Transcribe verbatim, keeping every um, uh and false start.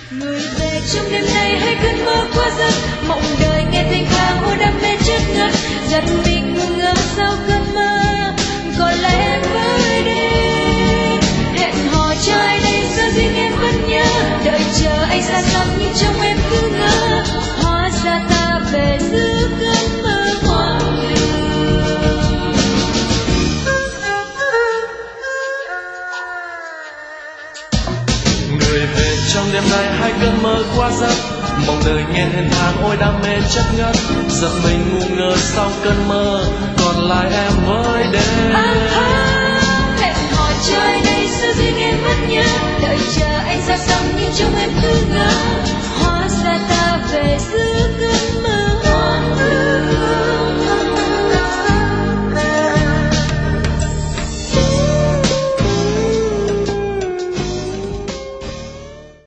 Người về trong đêm nay hay cơn mơ qua giấc mộng đời nghe thênh thang ôi đam mê chất ngất giật mình ngu ngơ sau cơn mơ còn lại em với đêm hẹn hò cho ai đây sao riêng em vẫn nhớ đợi chờ anh xa xăm nhưng trong em cứ ngỡ hóa ra ta về giữa cơn mơ hoang đường. Người về trong đêm nay hai cơn mơ qua giấc mộng đời nghe thênh thang ôi đam mê chất ngất giật mình ngu ngơ sau cơn mơ còn lại em với đêm. Hẹn hò cho ai đây sao riêng em vẫn nhớ đợi chờ anh xa xăm nhưng trong em cứ ngỡ